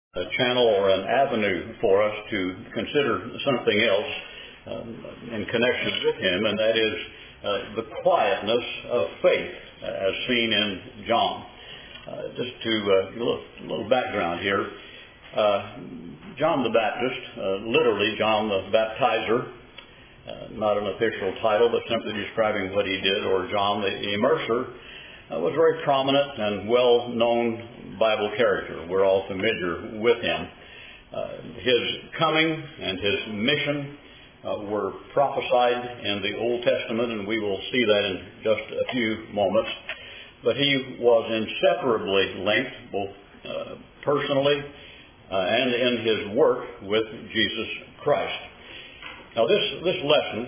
a channel or an avenue for us to consider something else in connection with him, and that is the quietness of faith as seen in John. Just to a little background here. John the Baptist, literally John the Baptizer, not an official title, but simply describing what he did, or John the Immerser, was a very prominent and well-known Bible character. We're all familiar with him. His coming and his mission were prophesied in the Old Testament, and we will see that in just a few moments. But he was inseparably linked, both personally and in his work, with Jesus Christ. Now this lesson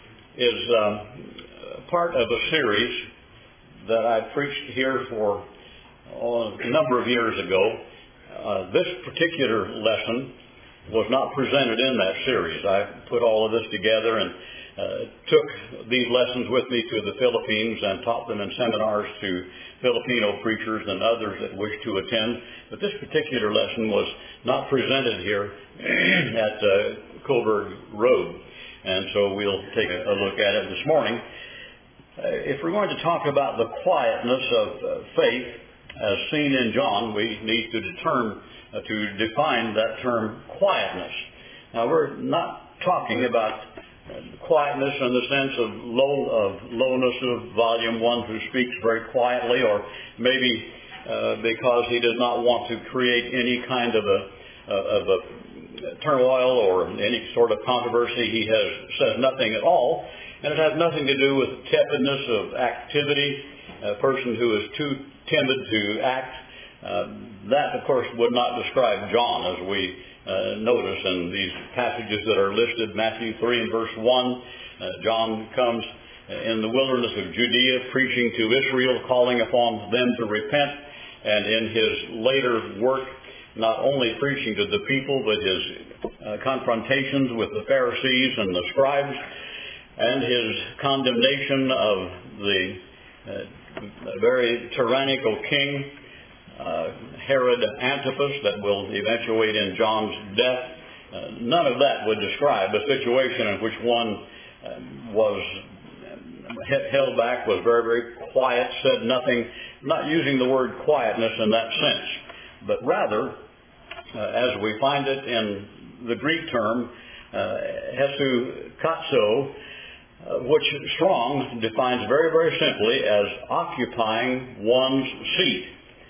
is part of a series that I preached here for a number of years ago. This particular lesson was not presented in that series. I put all of this together and took these lessons with me to the Philippines and taught them in seminars to Filipino preachers and others that wished to attend. But this particular lesson was not presented here at Coburg Road. And so we'll take a look at it this morning. If we're going to talk about the quietness of faith as seen in John, we need to define that term quietness. Now, we're not talking about quietness in the sense of lowness of volume, one who speaks very quietly, or maybe because he does not want to create any kind of a turmoil or any sort of controversy. He says nothing at all, and it has nothing to do with tepidness of activity, a person who is too timid to act. That, of course, would not describe John, as we notice in these passages that are listed. Matthew 3 and verse 1, John comes in the wilderness of Judea preaching to Israel, calling upon them to repent, and in his later work, not only preaching to the people, but his confrontations with the Pharisees and the scribes, and his condemnation of the very tyrannical king, Herod Antipas, that will eventuate in John's death. None of that would describe a situation in which one was held back, was very, very quiet, said nothing, not using the word quietness in that sense, but rather, as we find it in the Greek term, hesukatso, which Strong defines very, very simply as occupying one's seat.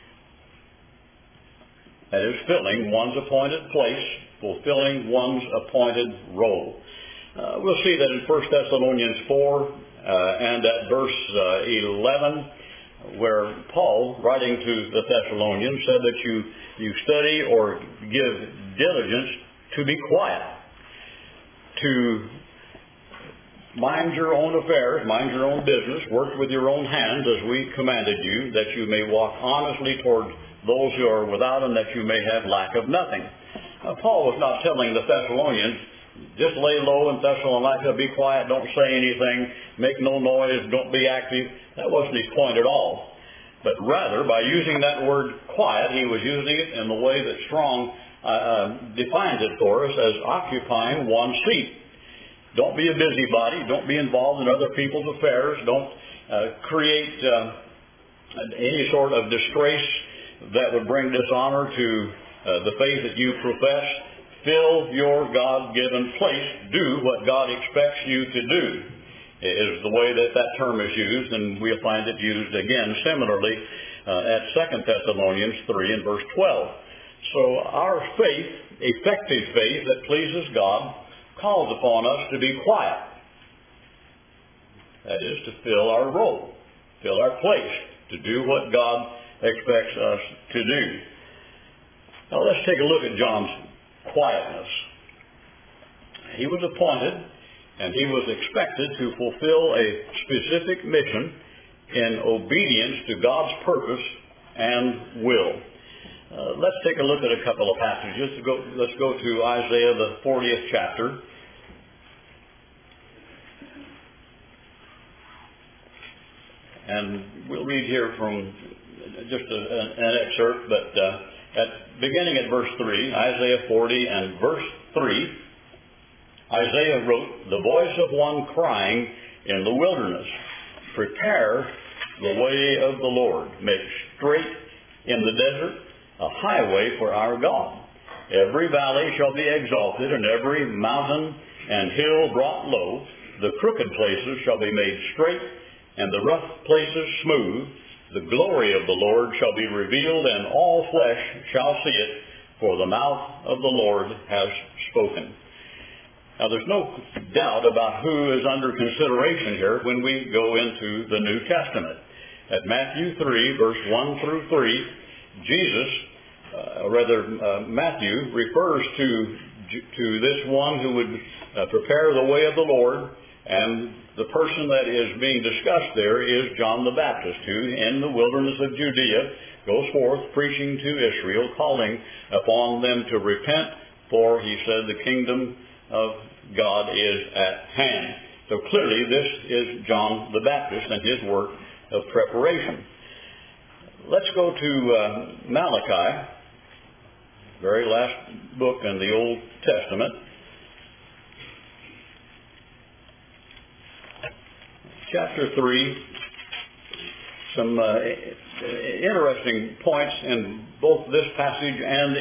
That is, filling one's appointed place, fulfilling one's appointed role. We'll see that in 1 Thessalonians 4 and at verse 11, where Paul, writing to the Thessalonians, said that you study or give diligence to be quiet, to mind your own affairs, mind your own business, work with your own hands as we commanded you, that you may walk honestly toward those who are without, and that you may have lack of nothing. Paul was not telling the Thessalonians, just lay low in Thessalonica, be quiet, don't say anything, make no noise, don't be active. That wasn't his point at all. But rather, by using that word quiet, he was using it in the way that Strong defines it for us as occupying one's seat. Don't be a busybody. Don't be involved in other people's affairs. Don't create any sort of disgrace that would bring dishonor to the faith that you profess. Fill your God-given place. Do what God expects you to do, is the way that term is used, and we'll find it used again similarly at 2 Thessalonians 3 and verse 12. So our faith, effective faith that pleases God, calls upon us to be quiet. That is, to fill our role, fill our place, to do what God expects us to do. Now let's take a look at John's quietness. He was appointed and he was expected to fulfill a specific mission in obedience to God's purpose and will. Let's take a look at a couple of passages. Let's go to Isaiah, the 40th chapter. And we'll read here from just an excerpt, but Beginning at verse 3, Isaiah 40 and verse 3, Isaiah wrote, "The voice of one crying in the wilderness, prepare the way of the Lord, make straight in the desert a highway for our God. Every valley shall be exalted, and every mountain and hill brought low. The crooked places shall be made straight, and the rough places smooth. The glory of the Lord shall be revealed, and all flesh shall see it, for the mouth of the Lord has spoken." Now, there's no doubt about who is under consideration here when we go into the New Testament. At Matthew 3, verse 1 through 3, Matthew refers to this one who would prepare the way of the Lord, and the person that is being discussed there is John the Baptist, who in the wilderness of Judea goes forth preaching to Israel, calling upon them to repent, for he said the kingdom of God is at hand. So clearly this is John the Baptist and his work of preparation. Let's go to Malachi, very last book in the Old Testament. Chapter 3, some interesting points in both this passage and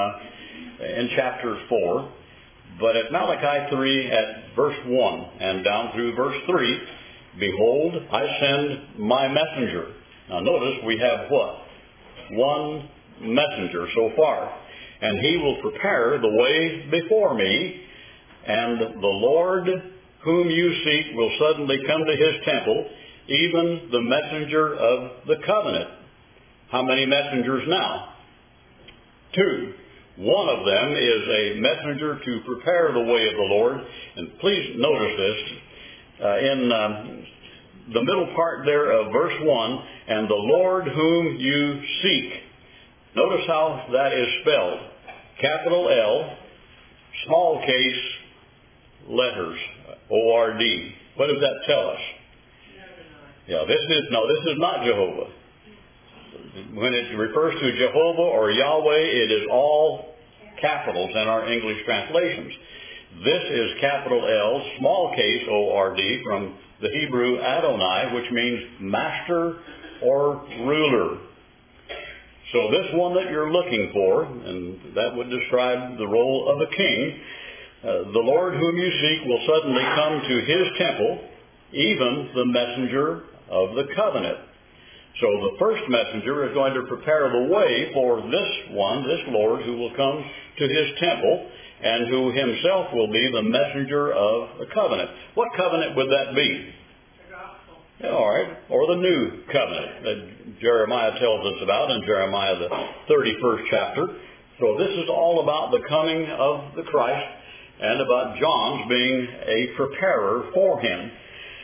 in chapter 4. But at Malachi 3 at verse 1 and down through verse 3, "Behold, I send my messenger." Now notice we have what? One messenger so far. "And he will prepare the way before me, and the Lord whom you seek will suddenly come to his temple, even the messenger of the covenant." How many messengers now? 2. One of them is a messenger to prepare the way of the Lord. And please notice this. In the middle part there of verse 1, "and the Lord whom you seek." Notice how that is spelled. Capital L, small case, letters, O-R-D. What does that tell us? Yeah, this is not Jehovah. When it refers to Jehovah or Yahweh, it is all capitals in our English translations. This is capital L, small case O-R-D, from the Hebrew Adonai, which means master or ruler. So this one that you're looking for, and that would describe the role of a king, "the Lord whom you seek will suddenly come to his temple, even the messenger of the covenant." So the first messenger is going to prepare the way for this one, this Lord, who will come to his temple and who himself will be the messenger of the covenant. What covenant would that be? The gospel. All right. Or the new covenant that Jeremiah tells us about in Jeremiah the 31st chapter. So this is all about the coming of the Christ and about John's being a preparer for him.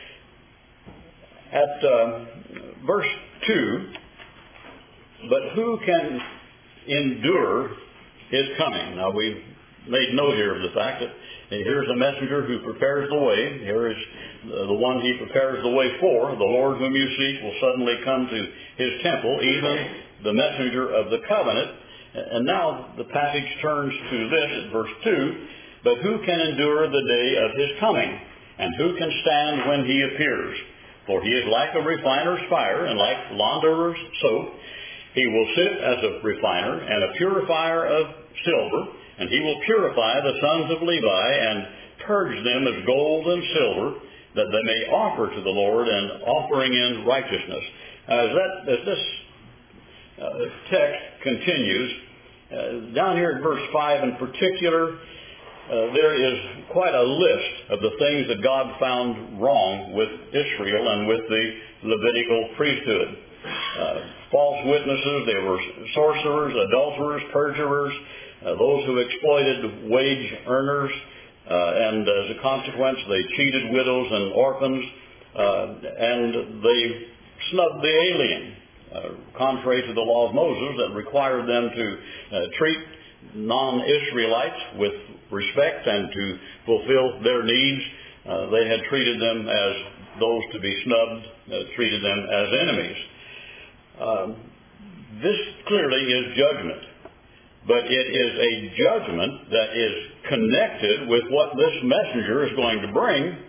At verse 2, "But who can endure his coming?" Now we've made note here of the fact that here's a messenger who prepares the way. Here is the one he prepares the way for. "The Lord whom you seek will suddenly come to his temple, even the messenger of the covenant." And now the passage turns to this at verse 2. "But who can endure the day of his coming? And who can stand when he appears? For he is like a refiner's fire and like launderer's soap. He will sit as a refiner and a purifier of silver, and he will purify the sons of Levi and purge them as gold and silver, that they may offer to the Lord an offering in righteousness." As this text continues, down here in verse 5 in particular, there is quite a list of the things that God found wrong with Israel and with the Levitical priesthood. False witnesses, they were sorcerers, adulterers, perjurers, those who exploited wage earners, and as a consequence they cheated widows and orphans, and they snubbed the alien, contrary to the law of Moses that required them to treat non-Israelites with respect and to fulfill their needs. They had treated them as those to be snubbed, treated them as enemies. This clearly is judgment. but it is a judgment that is connected with what this messenger is going to bring,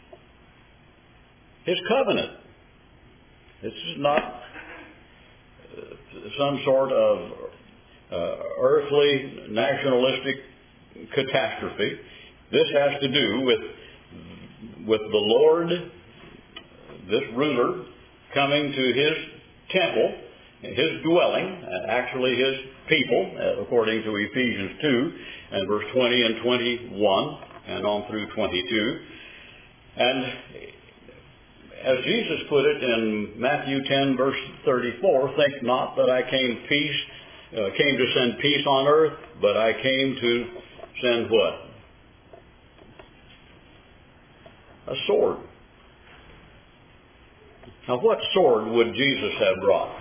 his covenant. This is not some sort of earthly, nationalistic catastrophe. This has to do with the Lord, this ruler, coming to his temple, his dwelling, actually his people, according to Ephesians 2 and verse 20 and 21 and on through 22. And as Jesus put it in Matthew 10 verse 34, think not that I came to send peace on earth, but I came to send what? A sword. Now what sword would Jesus have brought?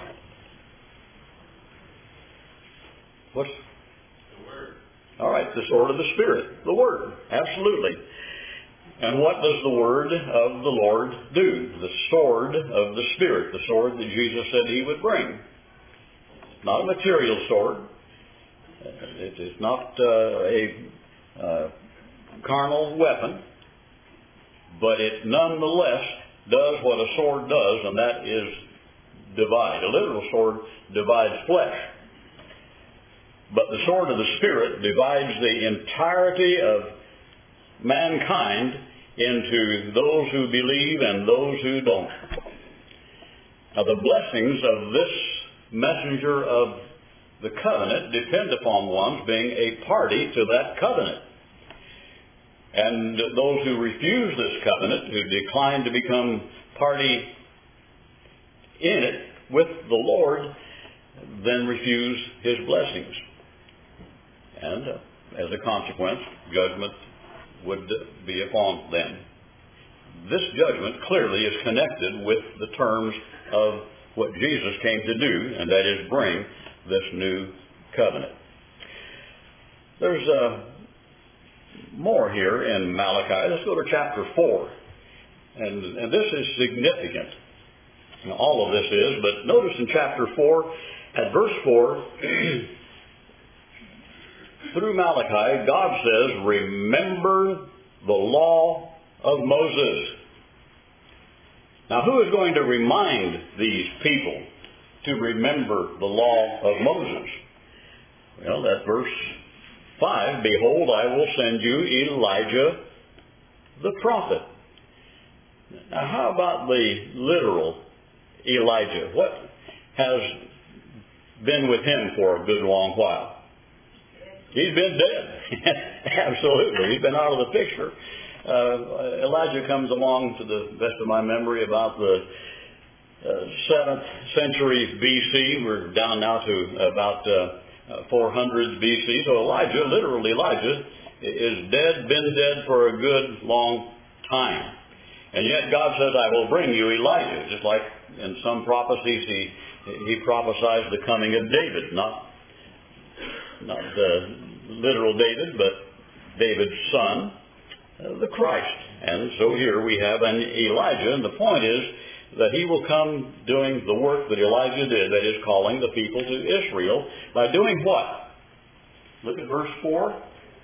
What's the Word? All right, the sword of the Spirit, the Word, absolutely. And what does the Word of the Lord do? The sword of the Spirit, the sword that Jesus said he would bring. Not a material sword. It is not a carnal weapon, but it nonetheless does what a sword does, and that is divide. A literal sword divides flesh. But the sword of the Spirit divides the entirety of mankind into those who believe and those who don't. Now the blessings of this messenger of the covenant depend upon one's being a party to that covenant. And those who refuse this covenant, who decline to become party in it with the Lord, then refuse his blessings. And as a consequence, judgment would be upon them. This judgment clearly is connected with the terms of what Jesus came to do, and that is bring this new covenant. There's more here in Malachi. Let's go to chapter 4. And this is significant. Now, all of this is, but notice in chapter 4, at verse 4, through Malachi, God says, remember the law of Moses. Now, who is going to remind these people to remember the law of Moses? Well, that's verse 5. Behold, I will send you Elijah the prophet. Now, how about the literal Elijah? What has been with him for a good long while? He's been dead. Absolutely. He's been out of the picture. Elijah comes along, to the best of my memory, about the 7th century BC. We're down now to about 400 BC. So Elijah, literally Elijah, is dead, been dead for a good long time. And yet God says, I will bring you Elijah. Just like in some prophecies, he prophesies the coming of David, not literal David, but David's son, the Christ. And so here we have an Elijah, and the point is that he will come doing the work that Elijah did, that is, calling the people to Israel, by doing what? Look at verse 4.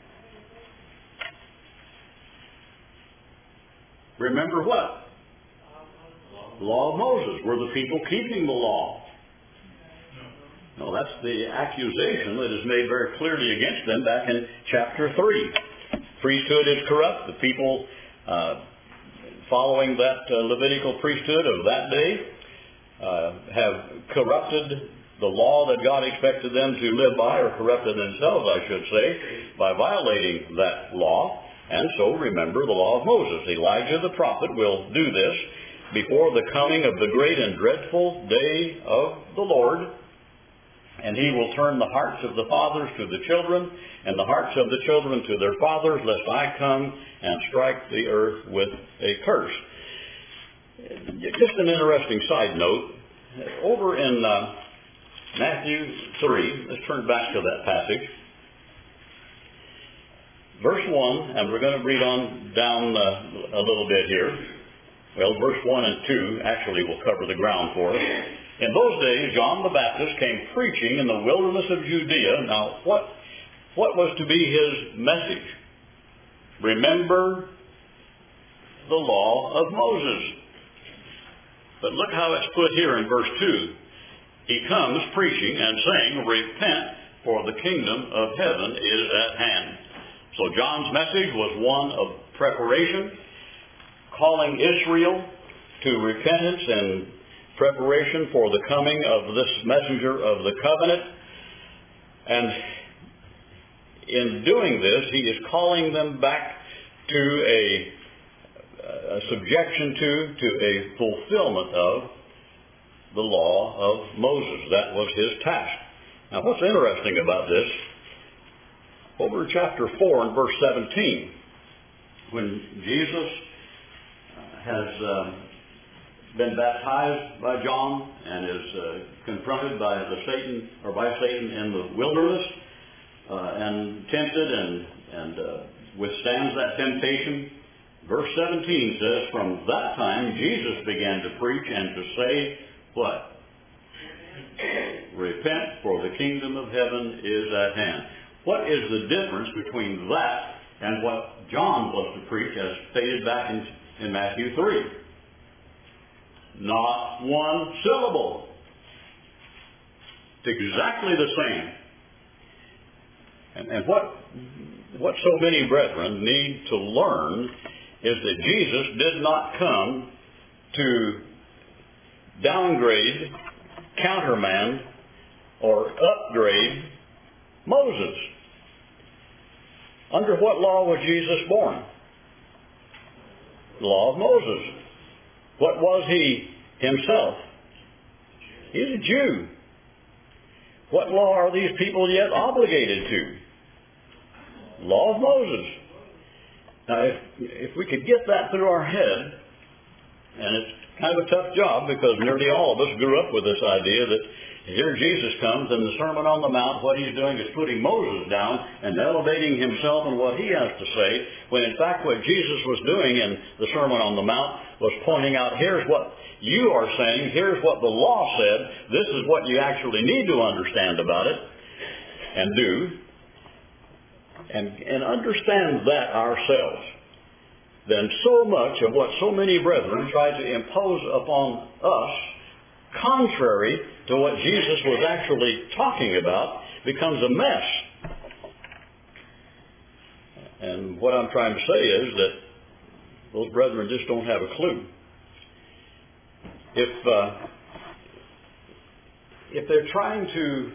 Remember what? The law of Moses. Were the people keeping the law? No, that's the accusation that is made very clearly against them back in chapter 3. Priesthood is corrupt. The people following that Levitical priesthood of that day have corrupted the law that God expected them to live by, or corrupted themselves, I should say, by violating that law. And so remember the law of Moses. Elijah the prophet will do this before the coming of the great and dreadful day of the Lord. And he will turn the hearts of the fathers to the children, and the hearts of the children to their fathers, lest I come and strike the earth with a curse. Just an interesting side note. Over in Matthew 3, let's turn back to that passage. Verse 1, and we're going to read on down a little bit here. Well, verse 1 and 2 actually will cover the ground for us. In those days, John the Baptist came preaching in the wilderness of Judea. Now, what was to be his message? Remember the law of Moses. But look how it's put here in verse 2. He comes preaching and saying, repent, for the kingdom of heaven is at hand. So John's message was one of preparation, calling Israel to repentance and preparation for the coming of this messenger of the covenant. And in doing this, he is calling them back to a subjection to a fulfillment of the law of Moses. That was his task. Now, what's interesting about this, over in chapter 4 and verse 17, when Jesus has been baptized by John and is confronted by Satan in the wilderness and tempted and withstands that temptation. Verse 17 says, from that time Jesus began to preach and to say, what? Repent, for the kingdom of heaven is at hand. What is the difference between that and what John was to preach as stated back in Matthew 3? Not one syllable. It's exactly the same. And what so many brethren need to learn is that Jesus did not come to downgrade, countermand, or upgrade Moses. Under what law was Jesus born? The law of Moses. What was he himself? He's a Jew. What law are these people yet obligated to? Law of Moses. Now, if we could get that through our head, and it's kind of a tough job because nearly all of us grew up with this idea that here Jesus comes and the Sermon on the Mount, what he's doing is putting Moses down and elevating himself and what he has to say, when in fact what Jesus was doing in the Sermon on the Mount was pointing out, here's what you are saying, here's what the law said, this is what you actually need to understand about it and do. And understand that ourselves, then so much of what so many brethren try to impose upon us, contrary to what Jesus was actually talking about, becomes a mess. And what I'm trying to say is that those brethren just don't have a clue. If they're trying to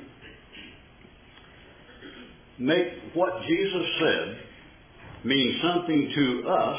make what Jesus said mean something to us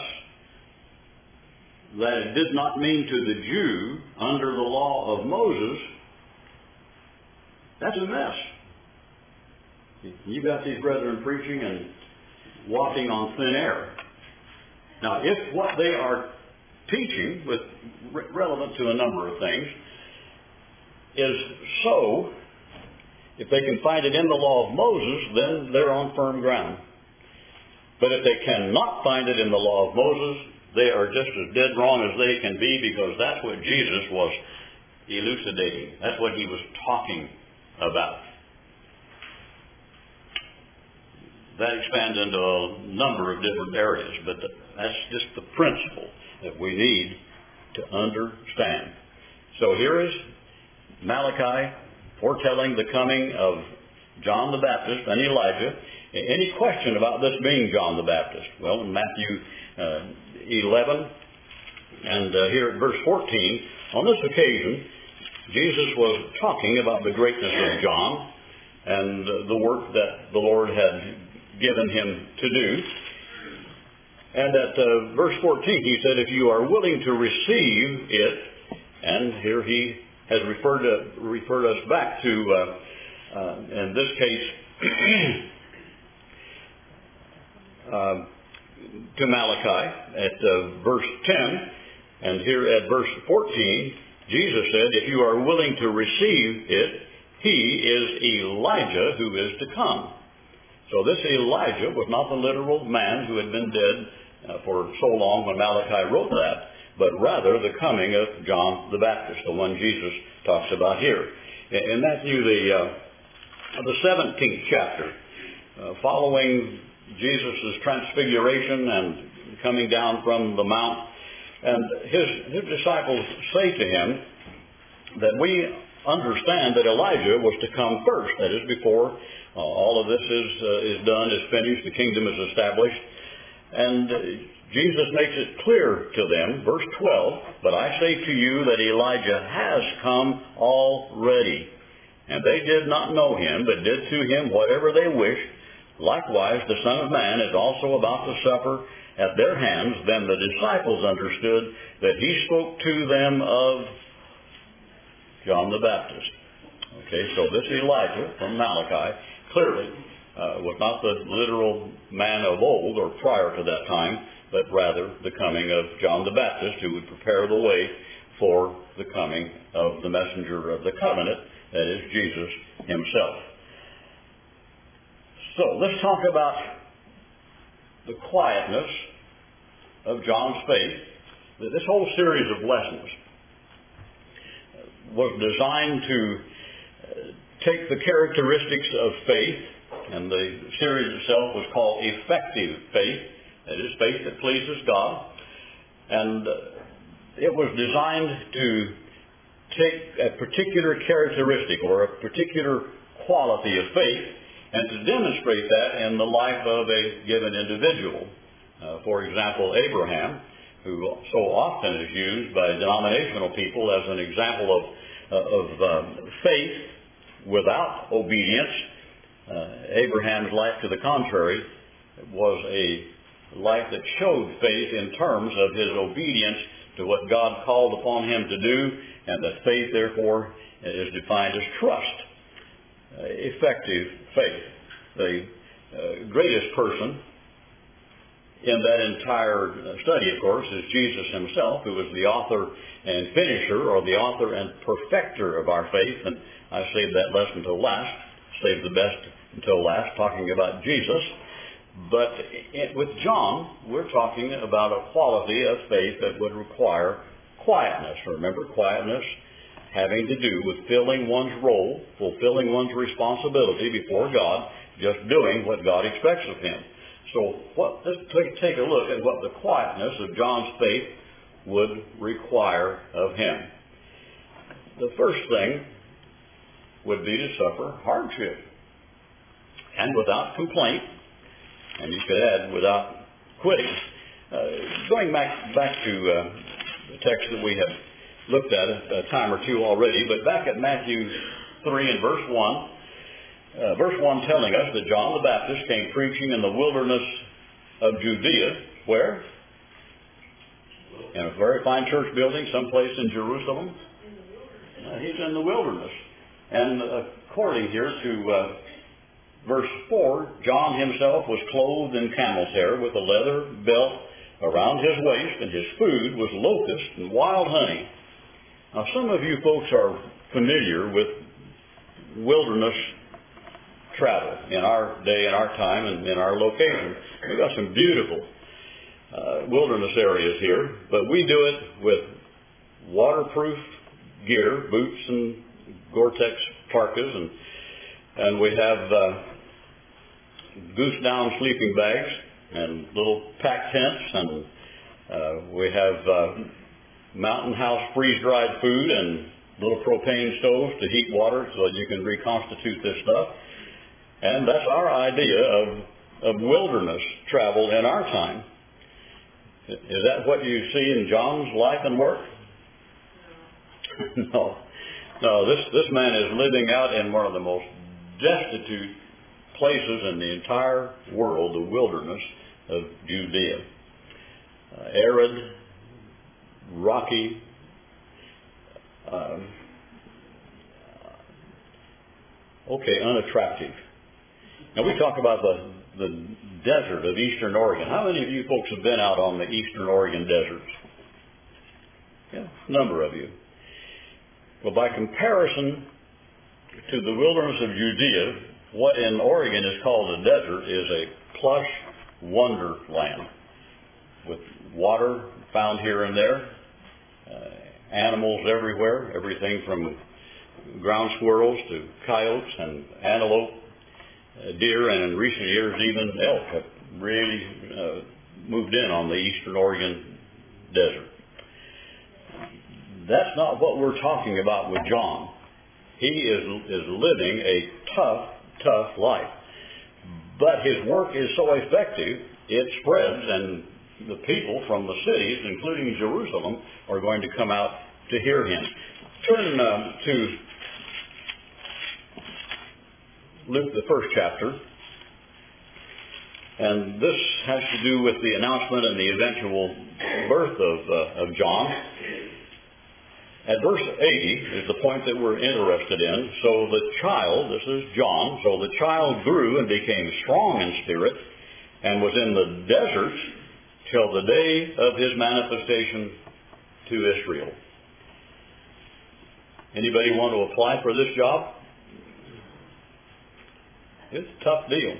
that it did not mean to the Jew under the law of Moses, that's a mess. You've got these brethren preaching and walking on thin air. Now, if what they are teaching, with relevant to a number of things, is so, if they can find it in the law of Moses, then they're on firm ground. But if they cannot find it in the law of Moses, they are just as dead wrong as they can be, because that's what Jesus was elucidating. That's what he was talking about. That expands into a number of different areas, but that's just the principle that we need to understand. So here is Malachi foretelling the coming of John the Baptist and Elijah. Any question about this being John the Baptist? Well, in Matthew 11 and here at verse 14, on this occasion, Jesus was talking about the greatness of John and the work that the Lord had given him to do. And at verse 14, he said, if you are willing to receive it, and here he has referred us back to, in this case, to Malachi at verse 10, and here at verse 14, Jesus said, if you are willing to receive it, he is Elijah who is to come. So this Elijah was not the literal man who had been dead for so long when Malachi wrote that, but rather the coming of John the Baptist, the one Jesus talks about here. In Matthew, the 17th chapter, following Jesus' transfiguration and coming down from the mount, and his disciples say to him that we understand that Elijah was to come first. That is, before all of this is done, is finished, the kingdom is established. And Jesus makes it clear to them, verse 12, "But I say to you that Elijah has come already. And they did not know him, but did to him whatever they wished. Likewise, the Son of Man is also about to suffer at their hands." Then the disciples understood that he spoke to them of John the Baptist. Okay, so this Elijah from Malachi clearly was not the literal man of old or prior to that time, but rather the coming of John the Baptist, who would prepare the way for the coming of the messenger of the covenant, that is Jesus himself. So let's talk about the quietness of John's faith. This whole series of lessons was designed to take the characteristics of faith, and the series itself was called Effective Faith, that is, faith that pleases God. And it was designed to take a particular characteristic or a particular quality of faith and to demonstrate that in the life of a given individual. For example, Abraham, who so often is used by denominational people as an example of faith without obedience. Abraham's life, to the contrary, was a life that showed faith in terms of his obedience to what God called upon him to do, and that faith, therefore, is defined as trust. Effective faith. The greatest person in that entire study, of course, is Jesus himself, who is the author and finisher, or the author and perfecter of our faith. And I saved that lesson till last, saved the best until last, talking about Jesus. But with John, we're talking about a quality of faith that would require quietness. Remember, quietness having to do with filling one's role, fulfilling one's responsibility before God, just doing what God expects of him. So let's take a look at what the quietness of John's faith would require of him. The first thing would be to suffer hardship, and without complaint, and you could add without quitting. Going back to the text that we have looked at a time or two already, but back at Matthew 3 and verse 1, verse 1 telling us that John the Baptist came preaching in the wilderness of Judea. Where? In a very fine church building someplace in Jerusalem. He's in the wilderness. And according here to verse 4, John himself was clothed in camel's hair with a leather belt around his waist, and his food was locust and wild honey. Now, some of you folks are familiar with wilderness travel in our day, in our time, and in our location. We've got some beautiful wilderness areas here, but we do it with waterproof gear, boots and Gore-Tex parkas, and we have goose down sleeping bags and little pack tents, and we have mountain house freeze-dried food and little propane stoves to heat water so that you can reconstitute this stuff. And that's our idea of wilderness travel in our time. Is that what you see in John's life and work? No. This man is living out in one of the most destitute places in the entire world, the wilderness of Judea. Arid, rocky, unattractive. Now, we talk about the desert of Eastern Oregon. How many of you folks have been out on the Eastern Oregon deserts? Yeah, a number of you. Well, by comparison to the wilderness of Judea, what in Oregon is called a desert is a plush wonderland with water found here and there, animals everywhere, everything from ground squirrels to coyotes and antelope, deer, and in recent years even elk have really moved in on the eastern Oregon desert. That's not what we're talking about with John. He is living a tough life. But his work is so effective, it spreads, and the people from the cities, including Jerusalem, are going to come out to hear him. Turn to Luke, the first chapter. And this has to do with the announcement and the eventual birth of John. At verse 80 is the point that we're interested in. So the child, this is John, so the child grew and became strong in spirit and was in the desert till the day of his manifestation to Israel. Anybody want to apply for this job? It's a tough deal.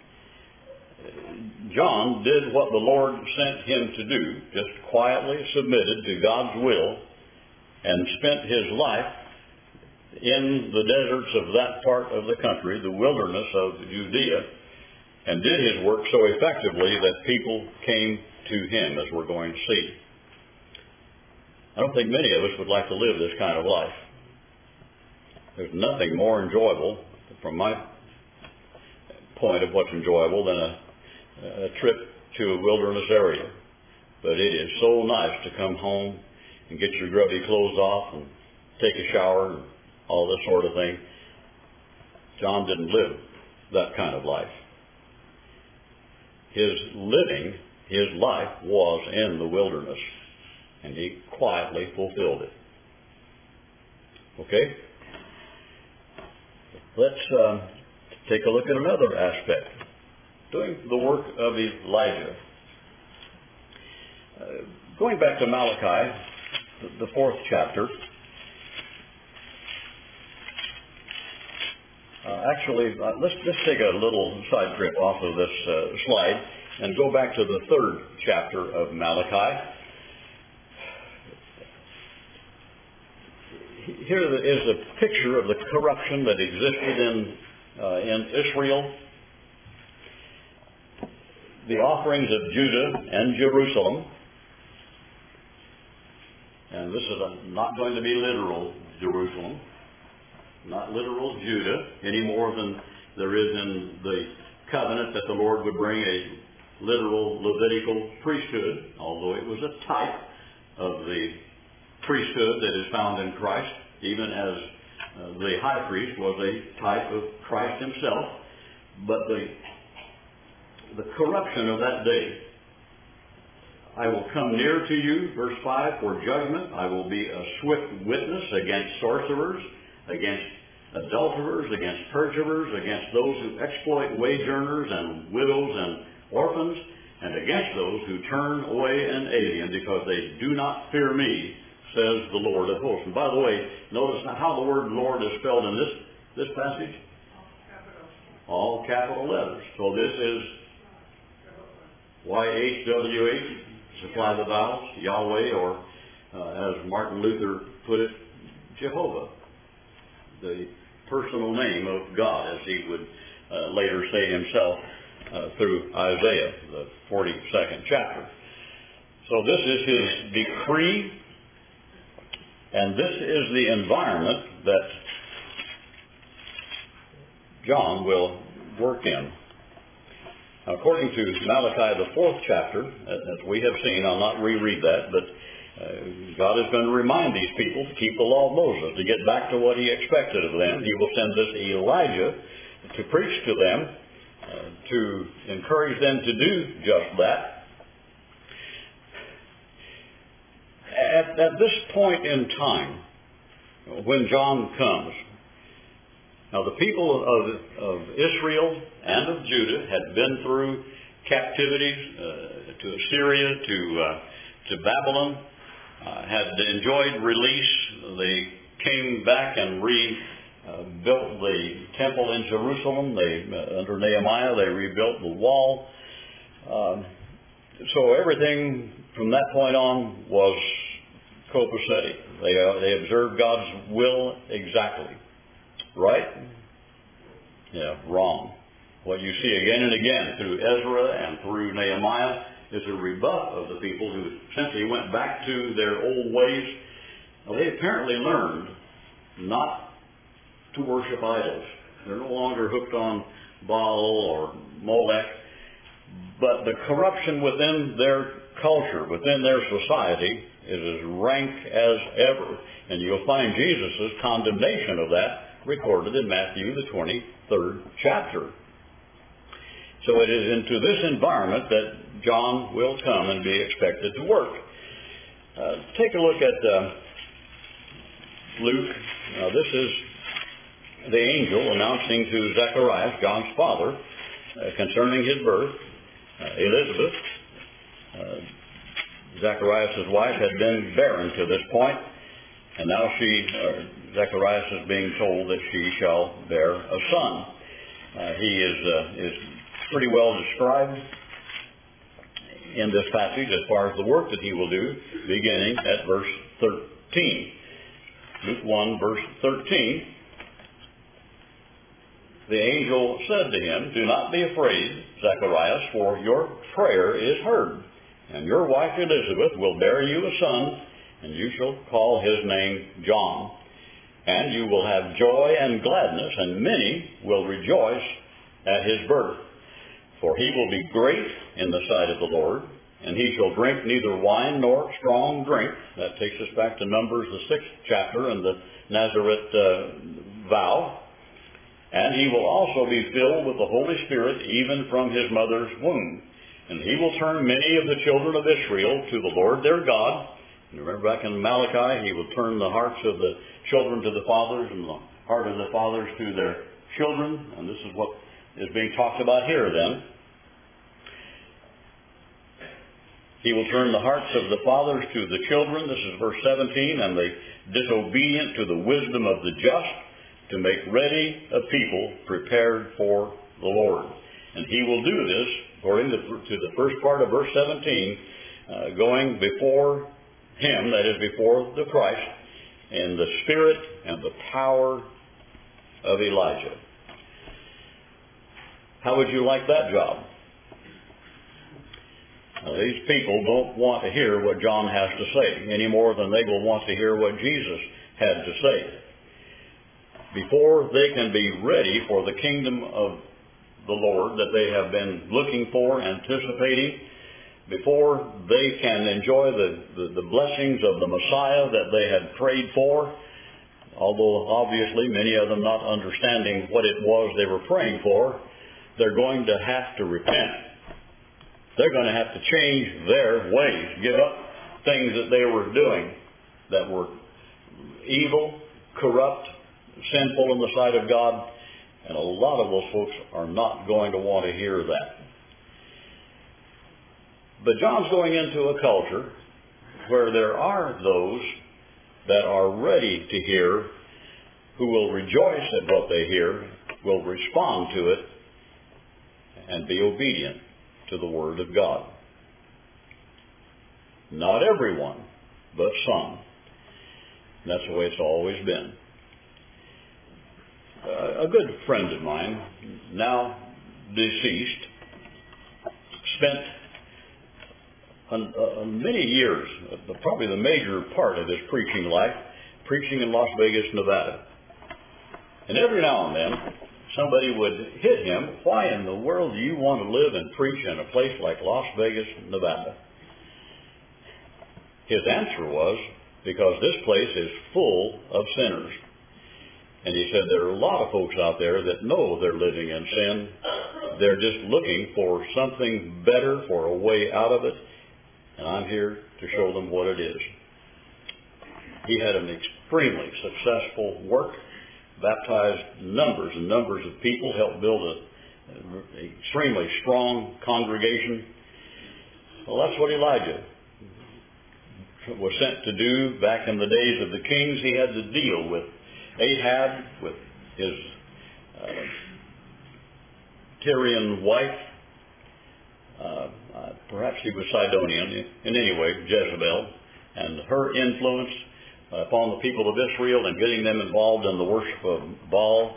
John did what the Lord sent him to do, just quietly submitted to God's will, and spent his life in the deserts of that part of the country, the wilderness of Judea, and did his work so effectively that people came to him, as we're going to see. I don't think many of us would like to live this kind of life. There's nothing more enjoyable, from my point of what's enjoyable, than a trip to a wilderness area. But it is so nice to come home and get your grubby clothes off and take a shower and all this sort of thing. John didn't live that kind of life. His life was in the wilderness, and he quietly fulfilled it. Okay? Let's take a look at another aspect. Doing the work of Elijah. Going back to Malachi, the fourth chapter. Let's just take a little side trip off of this slide and go back to the third chapter of Malachi. Here is a picture of the corruption that existed in Israel. The offerings of Judah and Jerusalem. And this is not going to be literal Jerusalem, not literal Judah, any more than there is in the covenant that the Lord would bring a literal Levitical priesthood, although it was a type of the priesthood that is found in Christ, even as the high priest was a type of Christ himself. But the corruption of that day. I will come near to you, verse 5, for judgment. I will be a swift witness against sorcerers, against adulterers, against perjurers, against those who exploit wage earners and widows and orphans, and against those who turn away an alien because they do not fear me, says the Lord of hosts. And by the way, notice how the word Lord is spelled in this passage. All capital letters. So this is YHWH, supply the vowels, Yahweh, or as Martin Luther put it, Jehovah, the personal name of God, as he would later say himself through Isaiah, the 42nd chapter. So this is his decree, and this is the environment that John will work in. According to Malachi, the fourth chapter, as we have seen, I'll not reread that, but God is going to remind these people to keep the law of Moses, to get back to what he expected of them. He will send this Elijah to preach to them, to encourage them to do just that. At this point in time, when John comes, now the people of Israel and of Judah had been through captivities to Assyria, to Babylon, had enjoyed release. They came back and rebuilt the temple in Jerusalem. Under Nehemiah, they rebuilt the wall. So everything from that point on was copacetic. They observe God's will exactly. Right? Yeah, wrong. What you see again and again through Ezra and through Nehemiah is a rebuff of the people who simply went back to their old ways. Well, they apparently learned not to worship idols. They're no longer hooked on Baal or Molech, but the corruption within their culture, within their society, is as rank as ever. And you'll find Jesus' condemnation of that recorded in Matthew, the 23rd chapter. So it is into this environment that John will come and be expected to work. Take a look at Luke. Now, this is the angel announcing to Zacharias, John's father, concerning his birth. Elizabeth, Zacharias' wife, had been barren to this point, and now Zacharias is being told that she shall bear a son. He is pretty well described in this passage as far as the work that he will do, beginning at verse 13. Luke 1, verse 13. The angel said to him, "Do not be afraid, Zacharias, for your prayer is heard, and your wife Elizabeth will bear you a son, and you shall call his name John. And you will have joy and gladness, and many will rejoice at his birth. For he will be great in the sight of the Lord, and he shall drink neither wine nor strong drink." That takes us back to Numbers, the 6th chapter, and the Nazareth vow. "And he will also be filled with the Holy Spirit, even from his mother's womb. And he will turn many of the children of Israel to the Lord their God." You remember back in Malachi, he will turn the hearts of the children to the fathers and the heart of the fathers to their children. And this is what is being talked about here then. He will turn the hearts of the fathers to the children. This is verse 17. "And the disobedient to the wisdom of the just, to make ready a people prepared for the Lord." And he will do this, according to the first part of verse 17, going before him, that is before the Christ, in the spirit and the power of Elijah. How would you like that job? Now, these people don't want to hear what John has to say any more than they will want to hear what Jesus had to say. Before they can be ready for the kingdom of the Lord that they have been looking for, anticipating, before they can enjoy the blessings of the Messiah that they had prayed for, although obviously many of them not understanding what it was they were praying for, they're going to have to repent. They're going to have to change their ways, give up things that they were doing that were evil, corrupt, sinful in the sight of God, and a lot of those folks are not going to want to hear that. But John's going into a culture where there are those that are ready to hear, who will rejoice at what they hear, will respond to it, and be obedient to the Word of God. Not everyone, but some. And that's the way it's always been. A good friend of mine, now deceased, spent many years, probably the major part of his preaching life, preaching in Las Vegas, Nevada. And every now and then, somebody would hit him, "Why in the world do you want to live and preach in a place like Las Vegas, Nevada?" His answer was, "Because this place is full of sinners." And he said, there are a lot of folks out there that know they're living in sin. They're just looking for something better, for a way out of it. And I'm here to show them what it is. He had an extremely successful work, baptized numbers and numbers of people, helped build an extremely strong congregation. Well, that's what Elijah was sent to do back in the days of the kings. He had to deal with Ahab, with his Tyrian wife. Perhaps he was Sidonian. In any way, Jezebel. and her influence upon the people of Israel and getting them involved in the worship of Baal.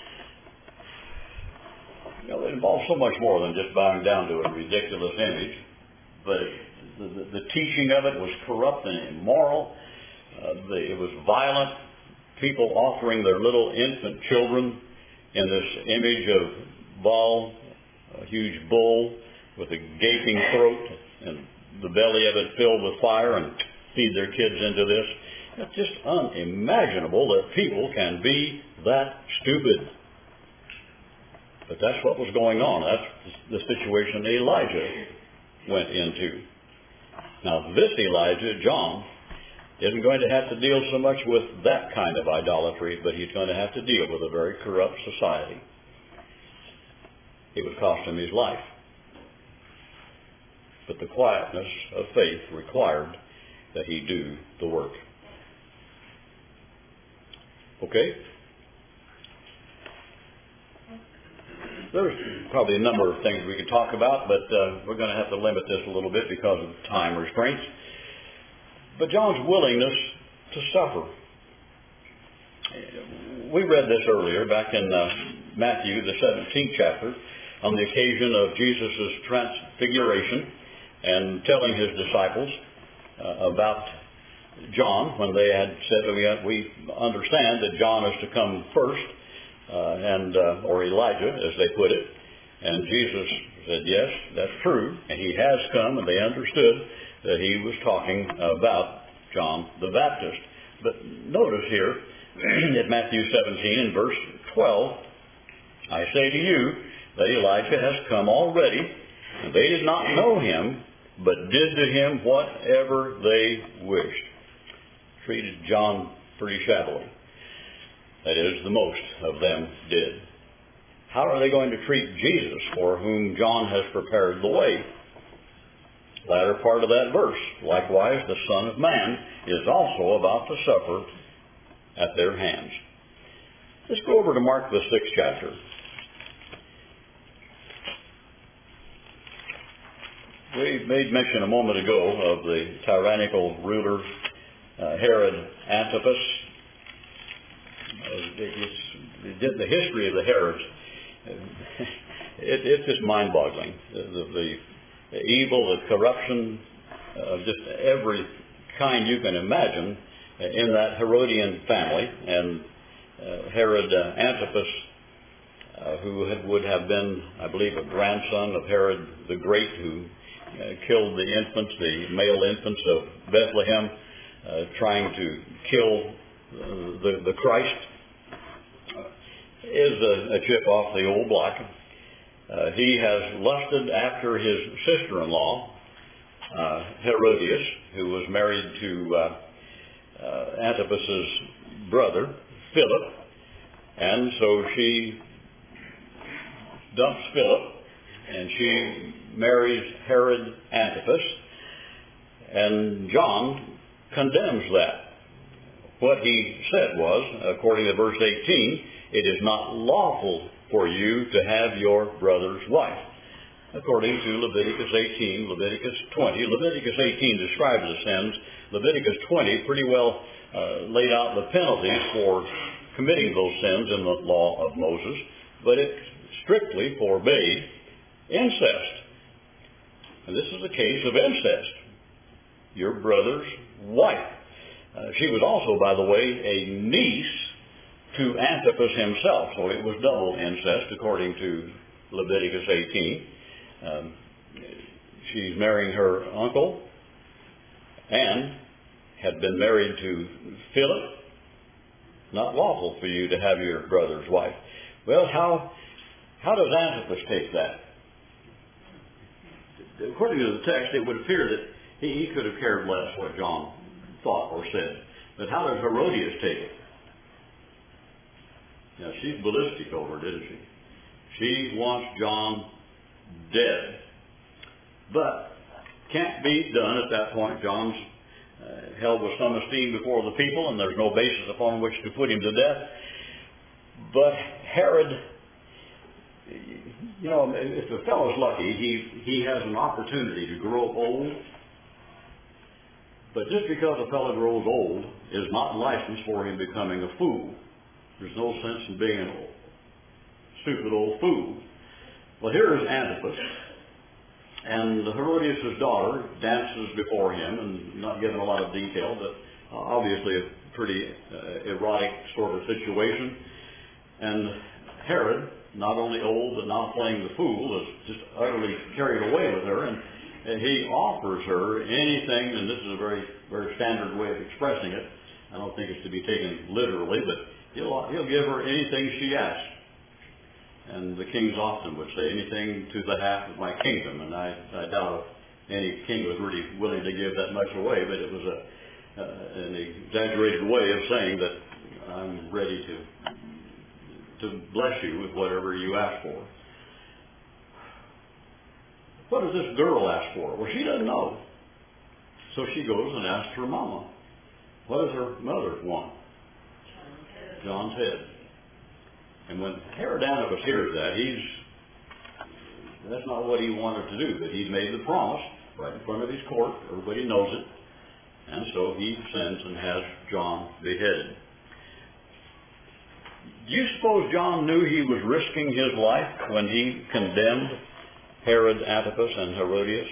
It involves so much more than just bowing down to a ridiculous image, but the teaching of it was corrupt and immoral. It was violent. People offering their little infant children in this image of Baal, a huge bull with a gaping throat and the belly of it filled with fire, and feed their kids into this. It's just unimaginable that people can be that stupid. But that's what was going on. That's the situation Elijah went into. Now this Elijah, John, isn't going to have to deal so much with that kind of idolatry, but he's going to have to deal with a very corrupt society. It would cost him his life. But the quietness of faith required that he do the work. Okay? There's probably a number of things we could talk about, but we're going to have to limit this a little bit because of time restraints. But John's willingness to suffer. We read this earlier back in Matthew, the 17th chapter, on the occasion of Jesus' transfiguration and telling his disciples about John when they had said, we understand that John is to come first, or Elijah, as they put it. And Jesus said, yes, that's true. And he has come, and they understood that he was talking about John the Baptist. But notice here, at Matthew 17 and verse 12, I say to you that Elijah has come already, and they did not know him, but did to him whatever they wished. Treated John pretty shabbily. That is, the most of them did. How are they going to treat Jesus, for whom John has prepared the way? Latter part of that verse. Likewise, the Son of Man is also about to suffer at their hands. Let's go over to Mark the 6th chapter. We made mention a moment ago of the tyrannical ruler Herod Antipas. The history of the Herods, it's just mind-boggling. The evil, the corruption of just every kind you can imagine in that Herodian family. And Herod Antipas, who would have been, I believe, a grandson of Herod the Great, who killed the infants, the male infants of Bethlehem, trying to kill the Christ, is a chip off the old block. He has lusted after his sister-in-law, Herodias, who was married to Antipas's brother, Philip, and so she dumps Philip, and she marries Herod Antipas, and John condemns that. What he said was, according to verse 18, it is not lawful for you to have your brother's wife. According to Leviticus 18, Leviticus 20. Leviticus 18 describes the sins. Leviticus 20 pretty well laid out the penalties for committing those sins in the law of Moses, but it strictly forbade incest. And this is a case of incest. Your brother's wife. She was also, by the way, a niece to Antipas himself, so it was double incest according to Leviticus 18. She's marrying her uncle and had been married to Philip. Not lawful for you to have your brother's wife. Well, how does Antipas take that? According to the text, it would appear that he could have cared less what John thought or said. But how does Herodias take it? Now, she's ballistic over it, isn't she? She wants John dead. But can't be done at that point. John's held with some esteem before the people, and there's no basis upon which to put him to death. But Herod, if the fellow's lucky, he has an opportunity to grow old But just because a fellow grows old is not license for him becoming a fool. There's no sense in being a stupid old fool. Well, here is Antipas, and Herodias' daughter dances before him, and not given a lot of detail, but obviously a pretty erotic sort of situation. And Herod, not only old but now playing the fool, is just utterly carried away with her, and he offers her anything, and this is a very, very standard way of expressing it. I don't think it's to be taken literally, but he'll give her anything she asks. And the kings often would say, anything to the half of my kingdom, and I doubt if any king was really willing to give that much away, but it was an exaggerated way of saying that I'm ready to bless you with whatever you ask for. What does this girl ask for? Well, she doesn't know. So she goes and asks her mama. What does her mother want? John's head. And when Herod Antipas hears that, that's not what he wanted to do, but he's made the promise right in front of his court. Everybody knows it. And so he sends and has John beheaded. Do you suppose John knew he was risking his life when he condemned Herod Antipas and Herodias?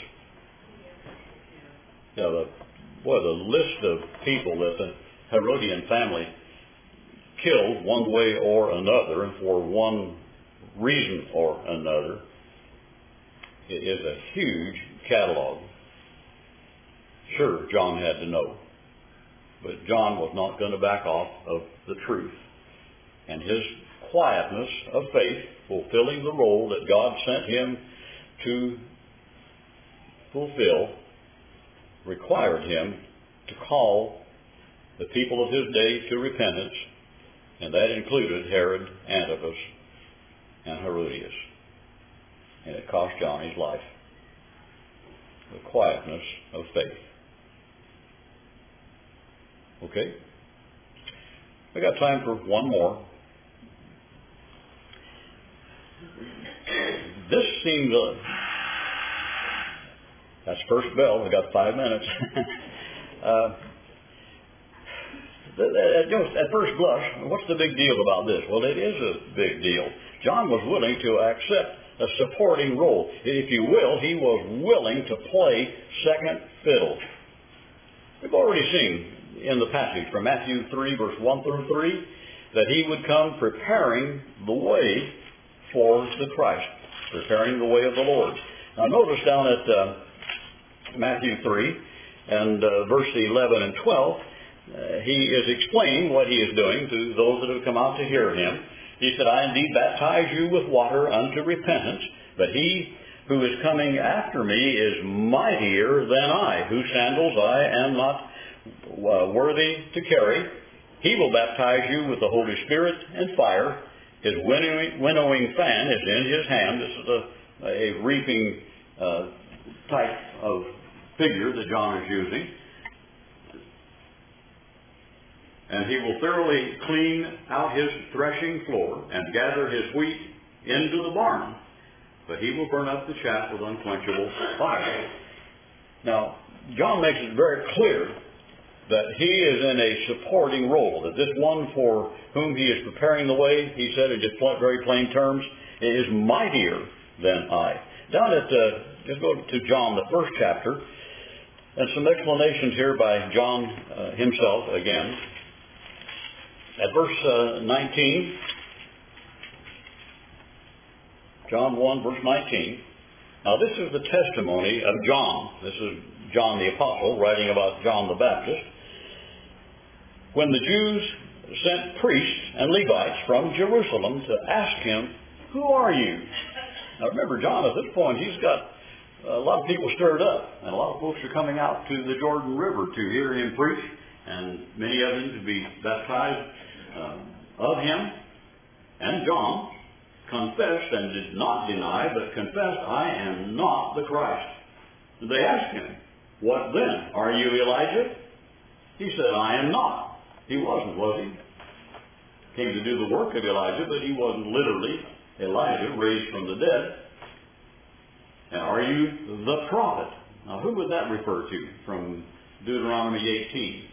Yeah, the list of people that the Herodian family killed one way or another and for one reason or another is a huge catalog. Sure, John had to know, but John was not going to back off of the truth. And his quietness of faith, fulfilling the role that God sent him to fulfill, required him to call the people of his day to repentance, and that included Herod Antipas and Herodias. And it cost John his life. The quietness of faith. Okay? We got time for one more. This seems that's first bell. We got 5 minutes. At first blush, what's the big deal about this? Well, it is a big deal. John was willing to accept a supporting role. If you will, he was willing to play second fiddle. We've already seen in the passage from Matthew 3, verse 1 through 3, that he would come preparing the way for the Christ, preparing the way of the Lord. Now notice down at Matthew 3 and verse 11 and 12, he is explaining what he is doing to those that have come out to hear him. He said, I indeed baptize you with water unto repentance, but he who is coming after me is mightier than I, whose sandals I am not worthy to carry. He will baptize you with the Holy Spirit and fire. His winnowing fan is in his hand. This is a reaping type of figure that John is using. And he will thoroughly clean out his threshing floor and gather his wheat into the barn, but he will burn up the chaff with unquenchable fire. Now, John makes it very clear that he is in a supporting role, that this one for whom he is preparing the way, he said in just very plain terms, is mightier than I. Down at, just go to John, the first chapter, and some explanations here by John himself again. At verse 19, John 1, verse 19. Now this is the testimony of John. This is John the Apostle writing about John the Baptist. When the Jews sent priests and Levites from Jerusalem to ask him, who are you? Now remember, John at this point, he's got a lot of people stirred up, and a lot of folks are coming out to the Jordan River to hear him preach, and many of them to be baptized of him. And John confessed and did not deny, but confessed, I am not the Christ. They asked him, what then? Are you Elijah? He said, I am not. He wasn't, was he? Came to do the work of Elijah, but he wasn't literally Elijah raised from the dead. And are you the prophet? Now who would that refer to from Deuteronomy 18.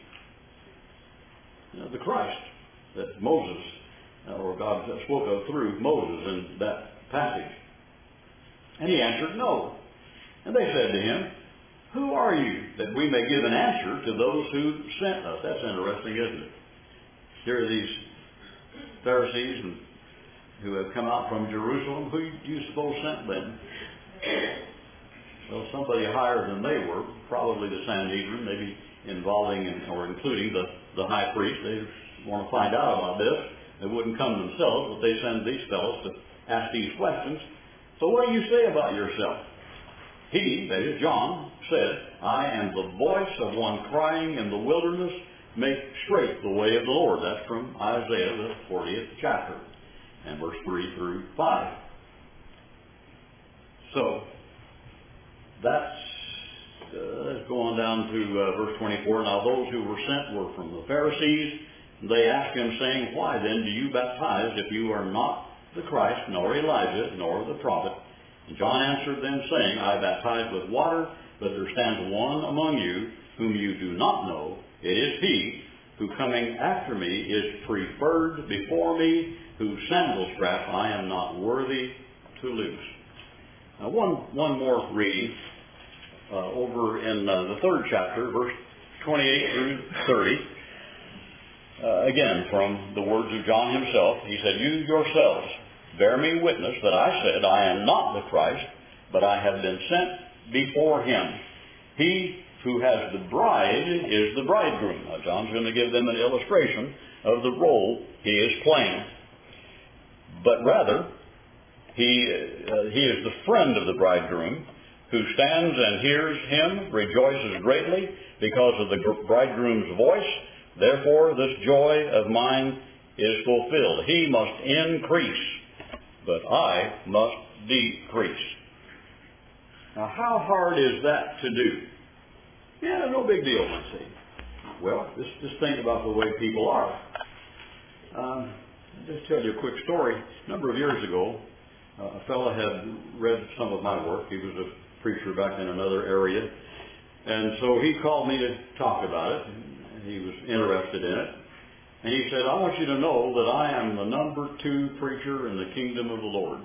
The Christ that Moses, or God spoke of through Moses in that passage. And he answered, no. And they said to him, who are you, that we may give an answer to those who sent us? That's interesting, isn't it? Here are these Pharisees who have come out from Jerusalem. Who do you suppose sent them? Well, somebody higher than they were, probably the Sanhedrin, maybe involving or including the high priest. They want to find out about this. They wouldn't come themselves, but they send these fellows to ask these questions. So what do you say about yourself? He, that is John, said, I am the voice of one crying in the wilderness, make straight the way of the Lord. That's from Isaiah, the 40th chapter, and verse 3 through 5. So, that's going down to verse 24. Now those who were sent were from the Pharisees. They asked him, saying, why then do you baptize if you are not the Christ, nor Elijah, nor the prophet? And John answered them, saying, I baptize with water, but there stands one among you whom you do not know. It is he who coming after me is preferred before me, whose sandal strap I am not worthy to loose. Now one more reading over in the 3rd chapter, verse 28 through 30. Again, from the words of John himself, he said, you yourselves bear me witness that I said, I am not the Christ, but I have been sent before him. He who has the bride is the bridegroom. Now, John's going to give them an illustration of the role he is playing. But rather, he is the friend of the bridegroom, who stands and hears him, rejoices greatly because of the bridegroom's voice. Therefore, this joy of mine is fulfilled. He must increase, but I must decrease. Now, how hard is that to do? Yeah, no big deal, I see. Well, just think about the way people are. I'll just tell you a quick story. A number of years ago, a fellow had read some of my work. He was a preacher back in another area. And so he called me to talk about it. He was interested in it. And he said, I want you to know that I am the number 2 preacher in the kingdom of the Lord.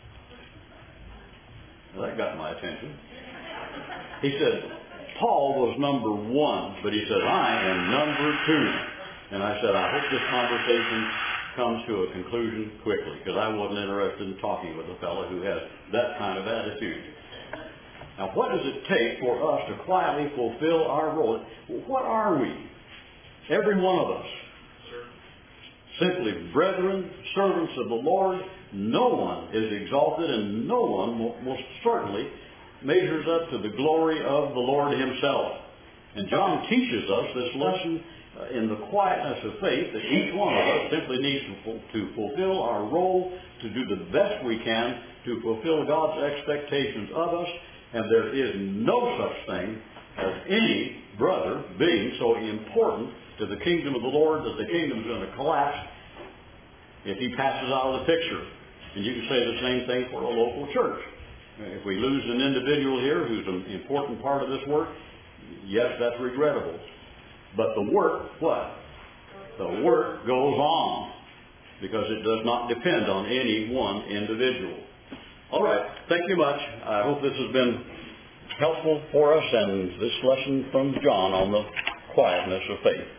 Well, that got my attention. He said, Paul was number 1, but he said, I am number 2. And I said, I hope this conversation comes to a conclusion quickly, because I wasn't interested in talking with a fellow who has that kind of attitude. Now, what does it take for us to quietly fulfill our role? What are we? Every one of us. Simply brethren, servants of the Lord. No one is exalted, and no one most certainly measures up to the glory of the Lord himself. And John teaches us this lesson in the quietness of faith, that each one of us simply needs to fulfill our role, to do the best we can to fulfill God's expectations of us. And there is no such thing as any brother being so important to the kingdom of the Lord that the kingdom is going to collapse if he passes out of the picture. And you can say the same thing for a local church. If we lose an individual here who's an important part of this work, yes, that's regrettable. But the work, what? The work goes on, because it does not depend on any one individual. All right. Thank you much. I hope this has been helpful for us, and this lesson from John on the quietness of faith.